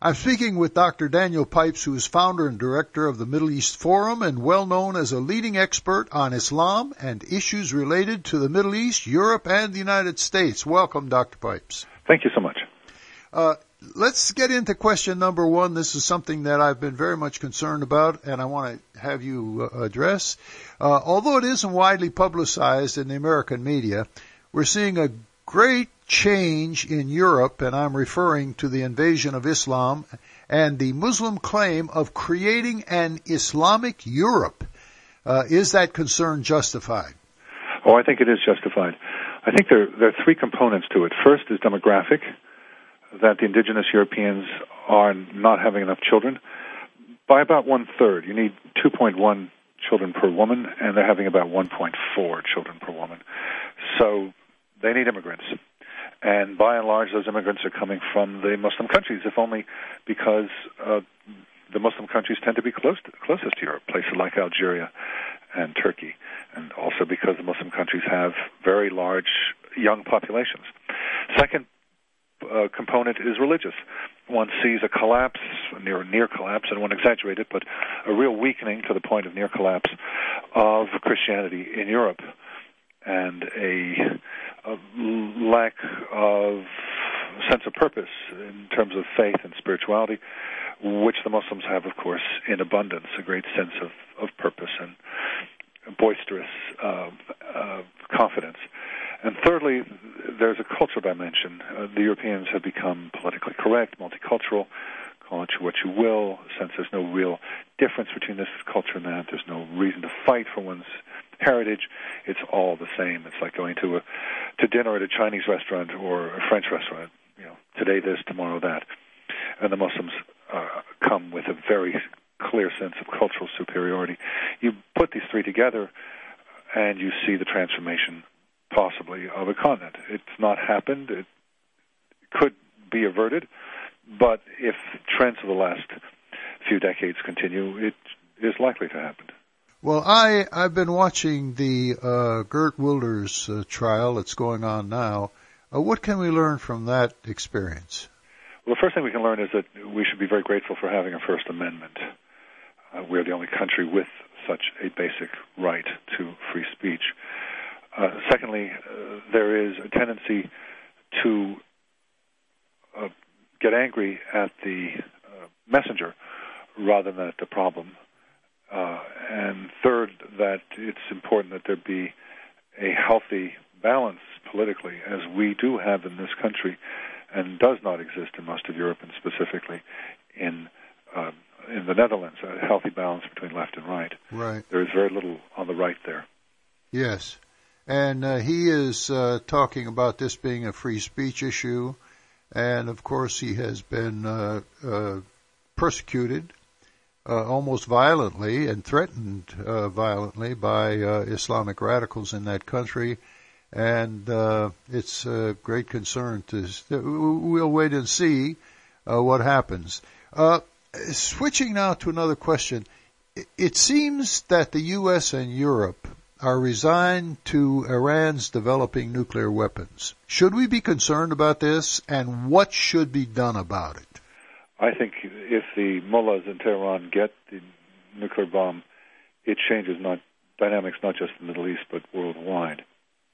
I'm speaking with Dr. Daniel Pipes, who is founder and director of the Middle East Forum and well known as a leading expert on Islam and issues related to the Middle East, Europe, and the United States. Welcome, Dr. Pipes. Thank you so much. Let's get into question number one. This is something that I've been very much concerned about, and I want to have you address. Although it isn't widely publicized in the American media, we're seeing a great change in Europe, and I'm referring to the invasion of Islam and the Muslim claim of creating an Islamic Europe. Is that concern justified? Oh, I think it is justified. I think there are three components to it. First is demographic, that the indigenous Europeans are not having enough children. By about one-third, you need 2.1 children per woman, and they're having about 1.4 children per woman. So they need immigrants. And by and large, those immigrants are coming from the Muslim countries, if only because the Muslim countries tend to be closest to Europe, places like Algeria and Turkey, and also because the Muslim countries have very large young populations. Second component is religious. One sees a collapse, near collapse, and one exaggerated, but a real weakening to the point of near collapse of Christianity in Europe, and a lack of sense of purpose in terms of faith and spirituality, which the Muslims have, of course, in abundance, a great sense of purpose and boisterous confidence. And thirdly, there's a cultural dimension. The Europeans have become politically correct, multicultural, call it what you will, since there's no real difference between this culture and that. There's no reason to fight for one's heritage. It's all the same. It's like going to dinner at a Chinese restaurant or a French restaurant. You know, today this, tomorrow that. And the Muslims come with a very clear sense of cultural superiority. You put these three together, and you see the transformation, possibly, of a continent. It's not happened. It could be averted, but if trends of the last few decades continue, it is likely to happen. Well, I've been watching the Geert Wilders trial that's going on now. What can we learn from that experience? Well, the first thing we can learn is that we should be very grateful for having a First Amendment. We're the only country with such a basic right to free speech. Secondly, there is a tendency to get angry at the messenger rather than at the problem. And third, that it's important that there be a healthy balance politically, as we do have in this country, and does not exist in most of Europe, and specifically in the Netherlands, a healthy balance between left and right. Right. There is very little on the right there. Yes. And he is talking about this being a free speech issue, and of course he has been persecuted almost violently and threatened violently by Islamic radicals in that country, and it's a great concern. We'll wait and see what happens. Switching now to another question, it seems that the U.S. and Europe are resigned to Iran's developing nuclear weapons. Should we be concerned about this, and what should be done about it? I think if the mullahs in Tehran get the nuclear bomb, it changes dynamics not just in the Middle East but worldwide.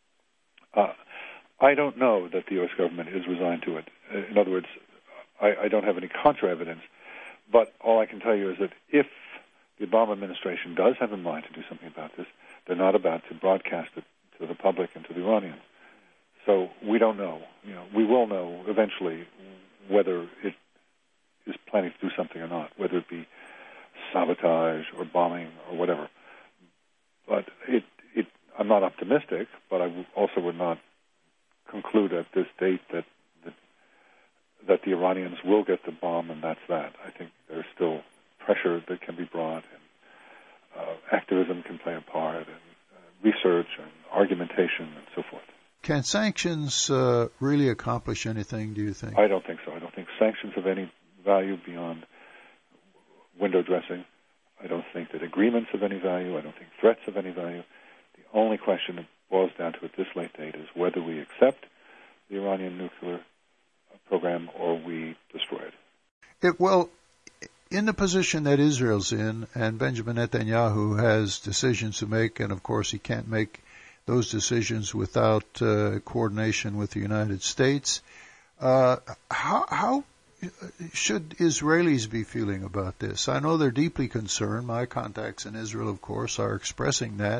I don't know that the U.S. government is resigned to it. In other words, I don't have any contra-evidence, but all I can tell you is that if the Obama administration does have in mind to do something about this, they're not about to broadcast it to the public and to the Iranians. So we don't know. We will know eventually whether it is planning to do something or not, whether it be sabotage or bombing or whatever. But I'm not optimistic, but I also would not conclude at this date that the Iranians will get the bomb, and that's that. I think there's still pressure that can be brought, and activism can play a part, and research and argumentation and so forth. Can sanctions really accomplish anything, do you think? I don't think so. I don't think sanctions have any value beyond window dressing. I don't think that agreements have any value. I don't think threats have any value. The only question it boils down to at this late date is whether we accept the Iranian nuclear program or we destroy it. Well, in the position that Israel's in, and Benjamin Netanyahu has decisions to make, and of course he can't make those decisions without coordination with the United States. How should Israelis be feeling about this? I know they're deeply concerned. My contacts in Israel, of course, are expressing that.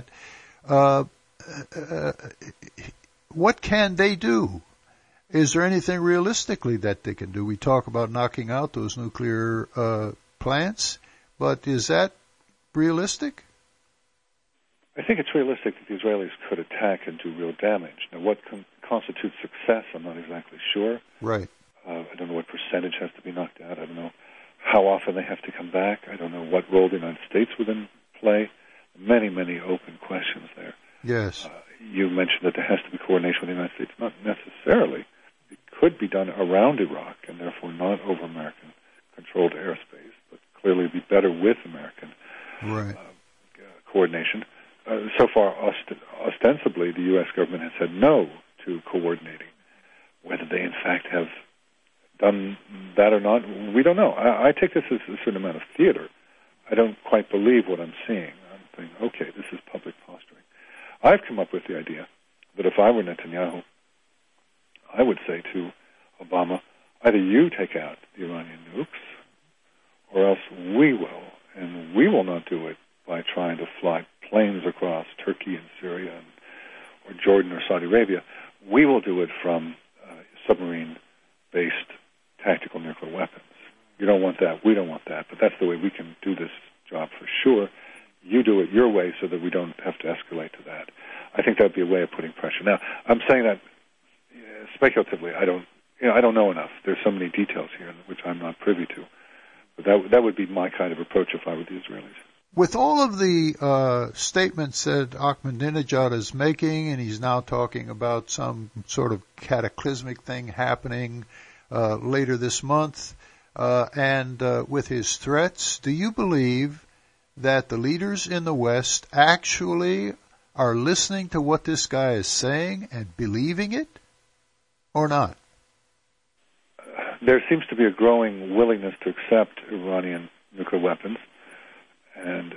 What can they do? Is there anything realistically that they can do? We talk about knocking out those nuclear plants, but is that realistic? I think it's realistic that the Israelis could attack and do real damage. Now, what constitutes success, I'm not exactly sure. Right. I don't know what percentage has to be knocked out. I don't know how often they have to come back. I don't know what role the United States would in play. Many, many open questions there. Yes. You mentioned that there has to be coordination with the United States. Not necessarily. It could be done around Iraq and therefore not over American-controlled airspace, but clearly be better with American coordination. So far, ostensibly, the U.S. government has said no to coordinating. Whether they, in fact, have done that or not, we don't know. I take this as a certain amount of theater. I don't quite believe what I'm seeing. I'm thinking, okay, this is public posturing. I've come up with the idea that if I were Netanyahu, I would say to Obama, either you take out the Iranian nukes, or else we will, and we will not do it by trying to fly planes across Turkey and Syria or Jordan or Saudi Arabia. We will do it from submarine-based tactical nuclear weapons. You don't want that, we don't want that, but that's the way we can do this job for sure. You do it your way so that we don't have to escalate to that. I think that would be a way of putting pressure. Now, I'm saying that speculatively. I don't know enough. There's so many details here which I'm not privy to. But that would be my kind of approach if I were the Israelis. With all of the statements that Ahmadinejad is making, and he's now talking about some sort of cataclysmic thing happening later this month, and with his threats, do you believe that the leaders in the West actually are listening to what this guy is saying and believing it, or not? There seems to be a growing willingness to accept Iranian nuclear weapons and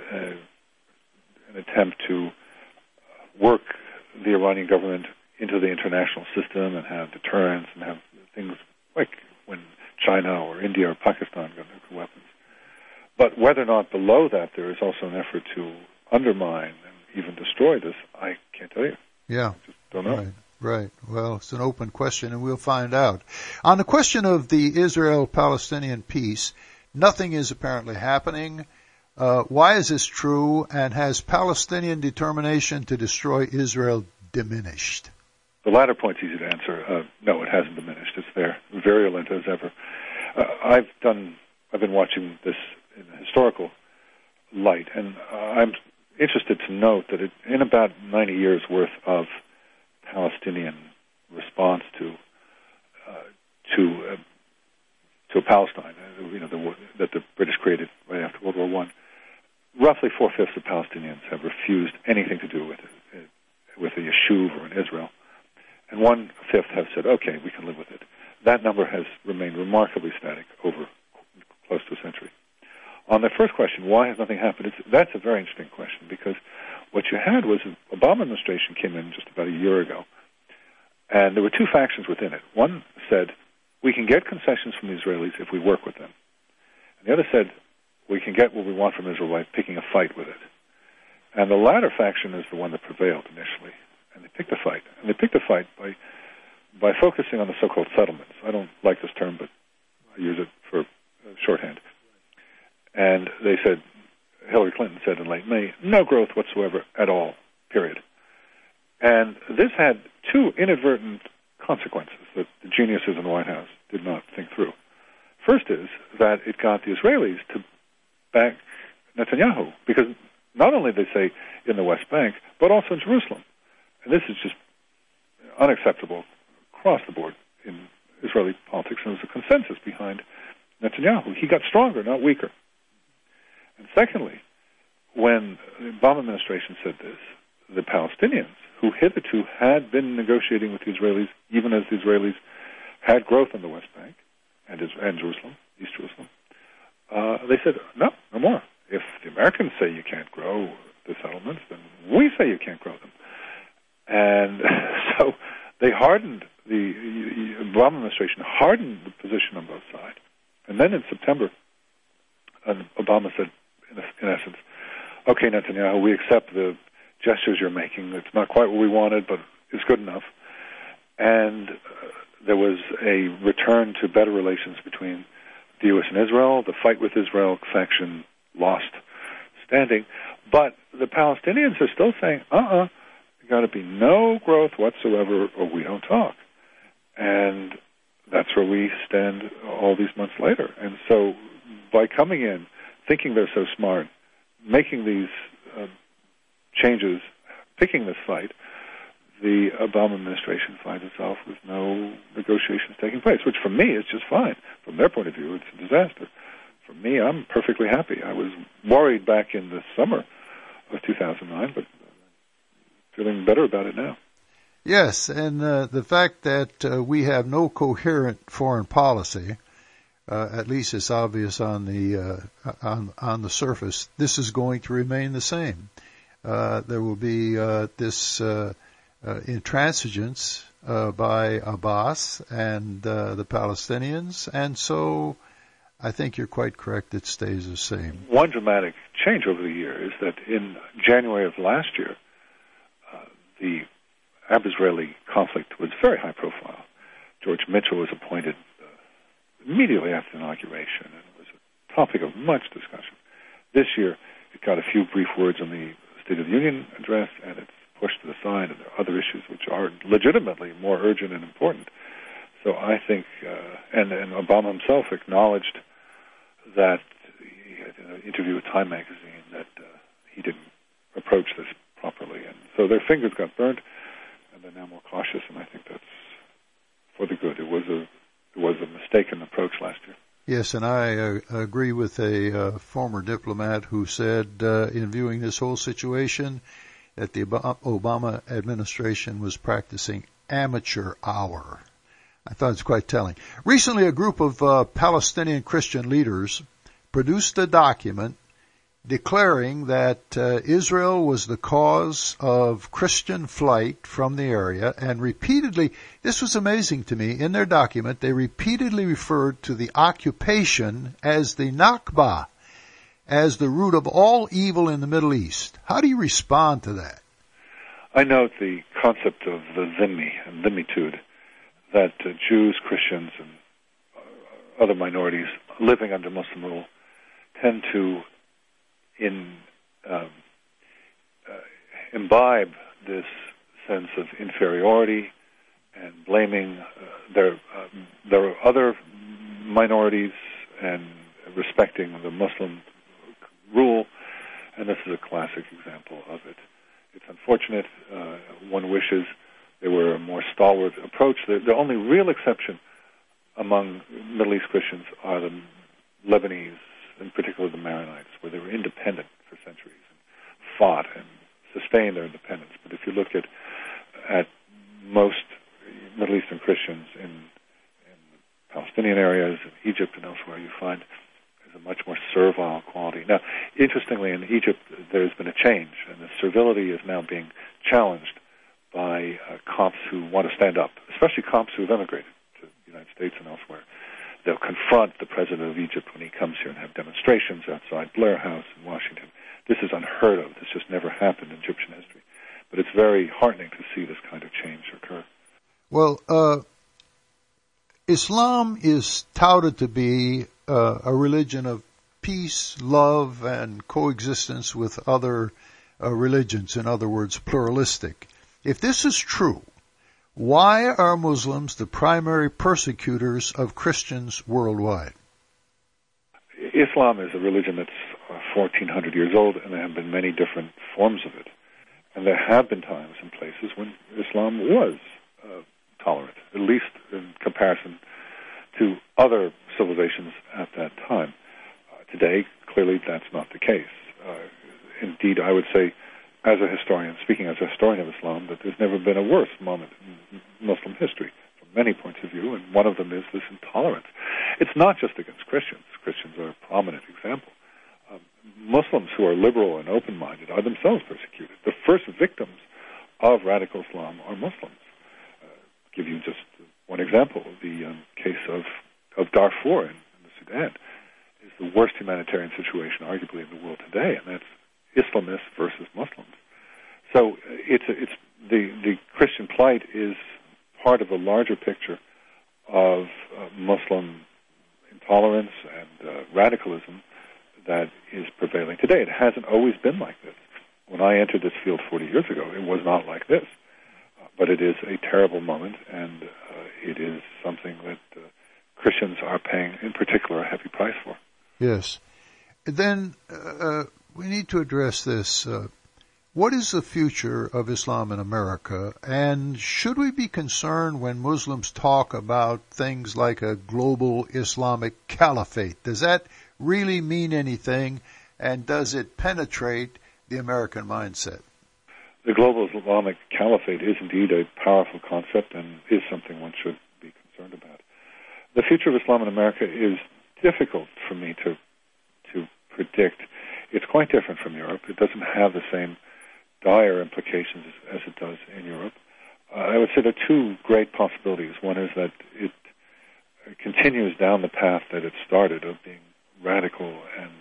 an attempt to work the Iranian government into the international system and have deterrence and have things like when China or India or Pakistan got nuclear weapons. But whether or not below that there is also an effort to undermine and even destroy this, I can't tell you. Yeah. I just don't know. Right. Well, it's an open question, and we'll find out. On the question of the Israel-Palestinian peace, nothing is apparently happening. Why is this true, and has Palestinian determination to destroy Israel diminished? The latter point's easy to answer. No, it hasn't diminished. It's there, virulent as ever. I've been watching this in a historical light, and I'm interested to note that in about 90 years' worth of Palestinian response to Palestine, that the British created right after World War I, roughly 4/5 of Palestinians have refused anything to do with a yeshuv or an Israel, and 1/5 have said, okay, we can live with it. That number has remained remarkably static over close to a century. On the first question, why has nothing happened? That's a very interesting question, because what you had was the Obama administration came in just about a year ago, and there were two factions within it. One said, we can get concessions from the Israelis if we work with them. And the other said, we can get what we want from Israel by picking a fight with it. And the latter faction is the one that prevailed initially, and they picked a fight. And they picked a fight by focusing on the so-called settlements. I don't like this term, but I use it for shorthand. And they said, Hillary Clinton said in late May, no growth whatsoever at all, period. And this had two inadvertent consequences that the geniuses in the White House did not think through. First is that it got the Israelis to back Netanyahu, because not only they say in the West Bank, but also in Jerusalem. And this is just unacceptable across the board in Israeli politics, and there's a consensus behind Netanyahu. He got stronger, not weaker. And secondly, when the Obama administration said this, the Palestinians, who hitherto had been negotiating with the Israelis, even as the Israelis had growth in the West Bank and Jerusalem, East Jerusalem, They said, no more. If the Americans say you can't grow the settlements, then we say you can't grow them. And so they hardened, the Obama administration hardened the position on both sides. And then in September, Obama said, in essence, okay, Netanyahu, we accept the gestures you're making. It's not quite what we wanted, but it's good enough. And there was a return to better relations between the U.S. and Israel. The fight with Israel faction lost standing. But the Palestinians are still saying, there's got to be no growth whatsoever or we don't talk. And that's where we stand all these months later. And so by coming in, thinking they're so smart, making these changes, picking this fight, the Obama administration finds itself with no negotiations taking place, which for me is just fine. From their point of view, it's a disaster. For me, I'm perfectly happy. I was worried back in the summer of 2009, but feeling better about it now. Yes, and the fact that we have no coherent foreign policy, at least it's obvious on the surface, this is going to remain the same. There will be this intransigence by Abbas and the Palestinians, and so I think you're quite correct, it stays the same. One dramatic change over the year is that in January of last year, the Arab-Israeli conflict was very high profile. George Mitchell was appointed immediately after the inauguration, and it was a topic of much discussion. This year, it got a few brief words on the State of the Union address, and it's pushed to the side, and there are other issues which are legitimately more urgent and important. So I think, and Obama himself acknowledged that he had an interview with Time magazine that he didn't approach this properly, and so their fingers got burnt, and they're now more cautious, and I think that's for the good. It was a mistaken approach last year. Yes, and I agree with a former diplomat who said, in viewing this whole situation, that the Obama administration was practicing amateur hour. I thought it was quite telling. Recently, a group of Palestinian Christian leaders produced a document declaring that Israel was the cause of Christian flight from the area, and repeatedly, this was amazing to me, in their document, they repeatedly referred to the occupation as the Nakba, as the root of all evil in the Middle East. How do you respond to that? I note the concept of the dhimmi and dhimmitude, that Jews, Christians, and other minorities living under Muslim rule tend to imbibe this sense of inferiority and blaming their other minorities and respecting the Muslim rule, and this is a classic example of it. It's unfortunate. One wishes there were a more stalwart approach. The only real exception among Middle East Christians are the Lebanese, in particular the Maronites, where they were independent for centuries and fought and sustained their independence. But if you look at most Middle Eastern Christians in Palestinian areas, in Egypt and elsewhere, you find there's a much more servile quality. Now, interestingly, in Egypt, there's been a change, and the servility is now being challenged by Copts who want to stand up, especially Copts who have emigrated to the United States and elsewhere. They'll confront the president of Egypt when he comes here and have demonstrations outside Blair House in Washington. This is unheard of. This just never happened in Egyptian history. But it's very heartening to see this kind of change occur. Well, Islam is touted to be a religion of peace, love, and coexistence with other religions, in other words, pluralistic. If this is true, why are Muslims the primary persecutors of Christians worldwide? Islam is a religion that's 1,400 years old, and there have been many different forms of it. And there have been times and places when Islam was tolerant, at least in comparison to other civilizations at that time. Today, clearly, that's not the case. Indeed, I would say, speaking as a historian of Islam, that there's never been a worse moment in Muslim history, from many points of view, and one of them is this intolerance. It's not just against Christians. Christians are a prominent example. Muslims who are liberal and open-minded are themselves persecuted. The first victims of radical Islam are Muslims. Give you just one example. The case of Darfur in the Sudan is the worst humanitarian situation arguably in the world today, and that's Islamists versus Muslims. So it's the Christian plight is part of a larger picture of Muslim intolerance and radicalism that is prevailing today. It hasn't always been like this. When I entered this field 40 years ago, it was not like this. But it is a terrible moment, and it is something that Christians are paying, in particular, a heavy price for. Yes. Then we need to address this. What is the future of Islam in America, and should we be concerned when Muslims talk about things like a global Islamic caliphate? Does that really mean anything, and does it penetrate the American mindset? The global Islamic caliphate is indeed a powerful concept and is something one should be concerned about. The future of Islam in America is difficult for me to predict. It's quite different from Europe. It doesn't have the same dire implications as it does in Europe. I would say there are two great possibilities. One is that it continues down the path that it started of being radical and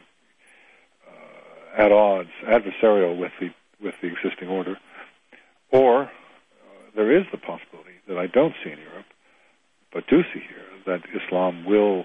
at odds, adversarial with the existing order, or there is the possibility that I don't see in Europe, but do see here, that Islam will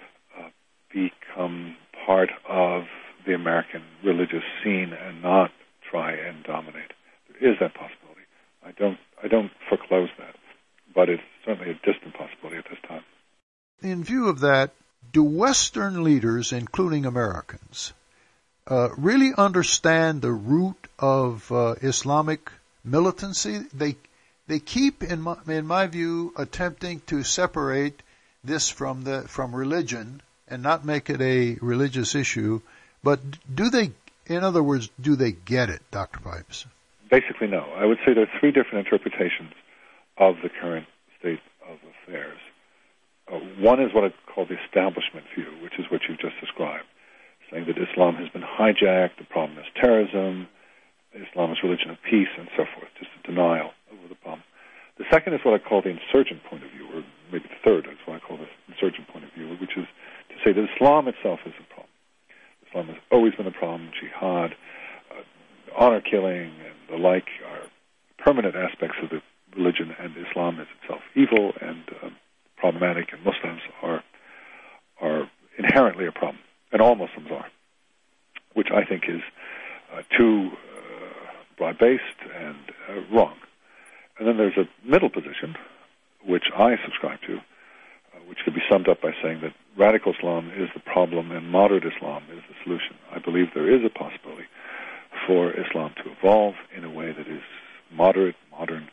become part of the American religious scene and not try and dominate. There is that possibility. I don't foreclose that, but it's certainly a distant possibility at this time. In view of that, do Western leaders, including Americans, really understand the root of Islamic militancy? They keep, in my view, attempting to separate this from religion and not make it a religious issue. But do they, in other words, do they get it, Dr. Pipes? Basically, no. I would say there are three different interpretations of the current state of affairs. One is what I call the establishment view, which is what you've just described, saying that Islam has been hijacked, the problem is terrorism, Islam is religion of peace, and so forth, just a denial of the problem. The second is what I call the insurgent point of view, or maybe the third is what I call the insurgent point of view, which is to say that Islam itself is a problem. Islam has always been a problem. Jihad, honor killing, and the like are permanent aspects of the religion, and Islam is itself evil and problematic, and Muslims are inherently a problem, and all Muslims are, which I think is too broad-based and wrong. And then there's a middle position, which I subscribe to, which could be summed up by saying that radical Islam is the problem and moderate Islam is the solution. I believe there is a possibility for Islam to evolve in a way that is moderate, modern,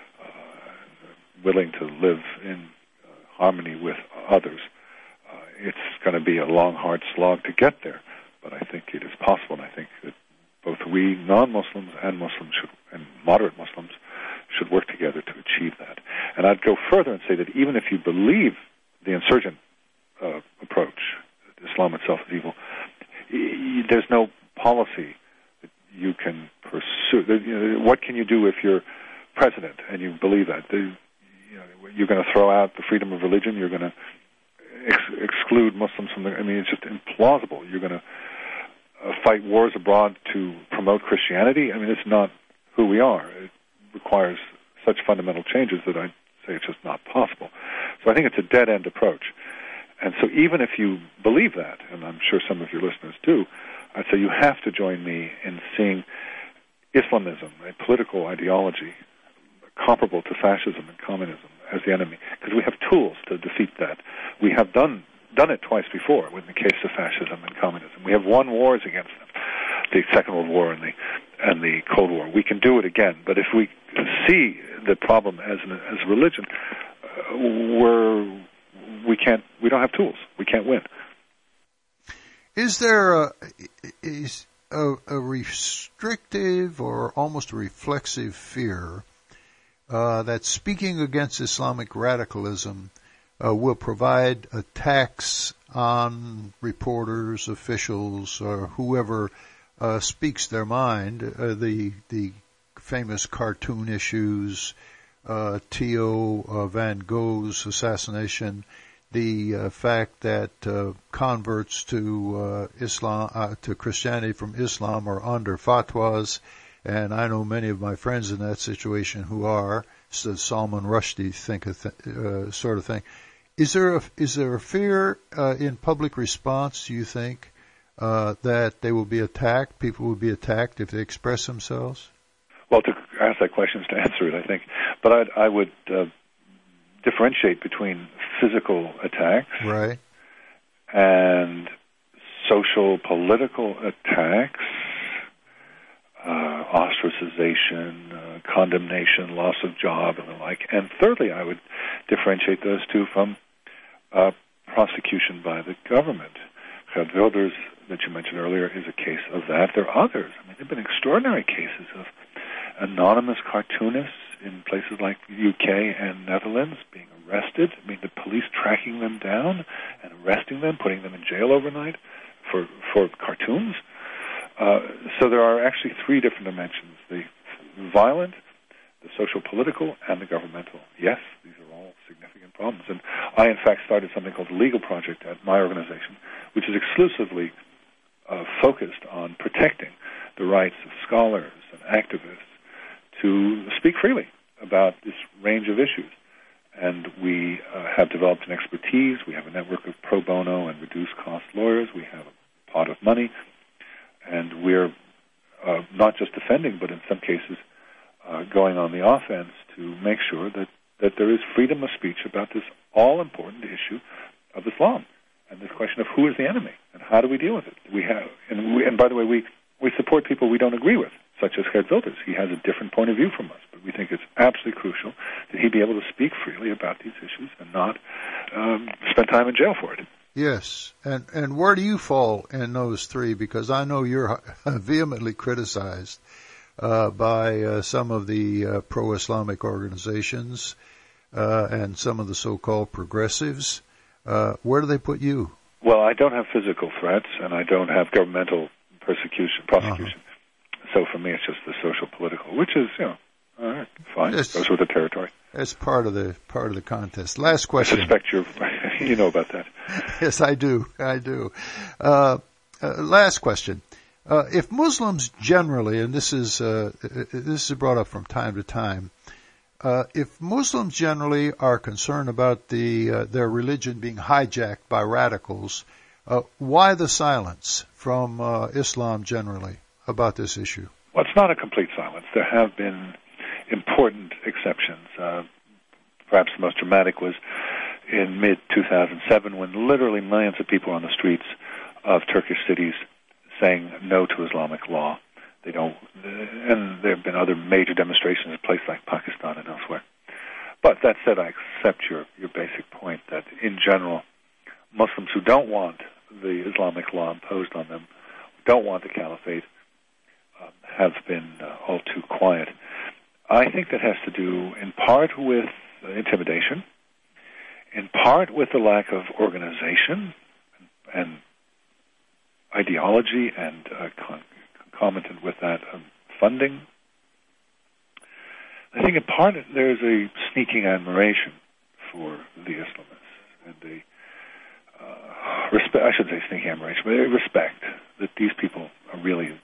willing to live in harmony with others. It's going to be a long, hard slog to get there, but I think it is possible, and I think that both we, non-Muslims, and Muslims and moderate Muslims should work together to achieve that. And I'd go further and say that even if you believe the insurgent approach, that Islam itself is evil, there's no policy that you can pursue. What can you do if you're president and you believe that? You're going to throw out the freedom of religion. You're going to exclude Muslims from it's just implausible. You're going to fight wars abroad to promote Christianity. It's not who we are. It requires such fundamental changes that I say it's just not possible. So I think it's a dead-end approach. And so even if you believe that, and I'm sure some of your listeners do, I'd say you have to join me in seeing Islamism, a political ideology comparable to fascism and communism, as the enemy, because we have tools to defeat that. We have done it twice before in the case of fascism and communism. We have won wars against them, the Second World War and the Cold War. We can do it again, but if we see the problem as a religion, we don't have tools. We can't win. Is there a restrictive or almost a reflexive fear that speaking against Islamic radicalism will provide a tax on reporters, officials, or whoever speaks their mind. The famous cartoon issues, Theo Van Gogh's assassination, the fact that converts to Islam, to Christianity from Islam are under fatwas, and I know many of my friends in that situation who are. So Salman Rushdie sort of thing. Is there a fear in public response, do you think, that they will be attacked, people will be attacked if they express themselves? Well, to ask that question is to answer it, I think. But I would differentiate between physical attacks, right, and social, political attacks, ostracization, condemnation, loss of job, and the like. And thirdly, I would differentiate those two from prosecution by the government. Geert Wilders, that you mentioned earlier, is a case of that. There are others. I mean, there have been extraordinary cases of anonymous cartoonists in places like the UK and Netherlands being arrested. I mean, the police tracking them down and arresting them, putting them in jail overnight for cartoons. So there are actually three different dimensions: the violent, the social-political, and the governmental. Yes, these are all significant problems. And I, in fact, started something called the Legal Project at my organization, which is exclusively focused on protecting the rights of scholars and activists to speak freely about this range of issues. And we have developed an expertise. We have a network of pro bono and reduced-cost lawyers. We have a pot of money. And we're not just defending, but in some cases going on the offense to make sure that there is freedom of speech about this all-important issue of Islam and this question of who is the enemy and how do we deal with it. And by the way, we support people we don't agree with, such as Geert Wilders. He has a different point of view from us, but we think it's absolutely crucial that he be able to speak freely about these issues and not spend time in jail for it. Yes, and where do you fall in those three? Because I know you're vehemently criticized by some of the pro-Islamic organizations and some of the so-called progressives. Where do they put you? Well, I don't have physical threats, and I don't have prosecution. So for me, it's just the social political, which is, all right, fine. Goes with the territory. That's part of the contest. Last question. I suspect you know about that. Yes, I do. Last question. If Muslims generally, and this is brought up from time to time, if Muslims generally are concerned about their religion being hijacked by radicals, why the silence from Islam generally about this issue? Well, it's not a complete silence. There have been important exceptions. Perhaps the most dramatic was in mid-2007 when literally millions of people were on the streets of Turkish cities saying no to Islamic law. And there have been other major demonstrations in places like Pakistan and elsewhere. But that said, I accept your basic point that in general, Muslims who don't want the Islamic law imposed on them, don't want the caliphate, have been all too quiet. I think that has to do in part with intimidation, in part with the lack of organization and ideology and concomitant with that funding. I think in part there's a sneaking admiration for the Islamists and the respect. I shouldn't say sneaking admiration, but a respect that these people are really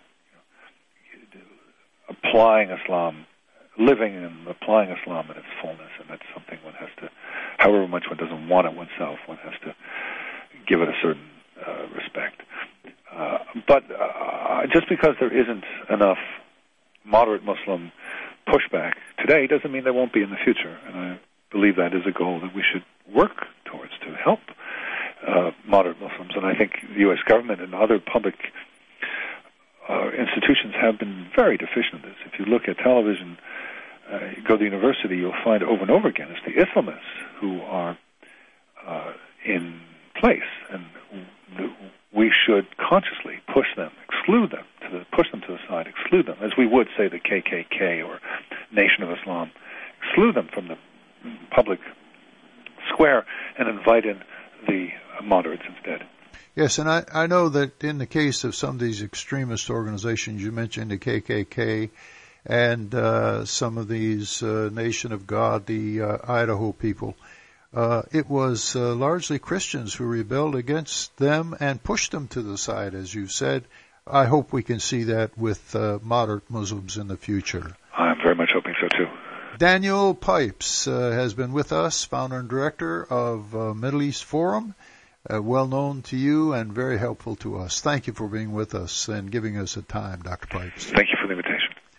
applying Islam, living and applying Islam in its fullness, and that's something one has to, however much one doesn't want it oneself, one has to give it a certain respect. But just because there isn't enough moderate Muslim pushback today doesn't mean there won't be in the future, and I believe that is a goal that we should work towards to help moderate Muslims. And I think the U.S. government and other public institutions have been very deficient in this. If you look at television, you go to university, you'll find over and over again it's the Islamists who are in place, and we should consciously push them, exclude them, push them to the side, exclude them, as we would say the KKK or Nation of Islam, slew them from the public square and invite in the moderates instead. Yes, and I know that in the case of some of these extremist organizations, you mentioned the KKK and some of these Nation of God, the Idaho people, it was largely Christians who rebelled against them and pushed them to the side, as you said. I hope we can see that with moderate Muslims in the future. I'm very much hoping so, too. Daniel Pipes has been with us, founder and director of Middle East Forum, well known to you and very helpful to us. Thank you for being with us and giving us the time, Dr. Pipes. Thank you for the invitation.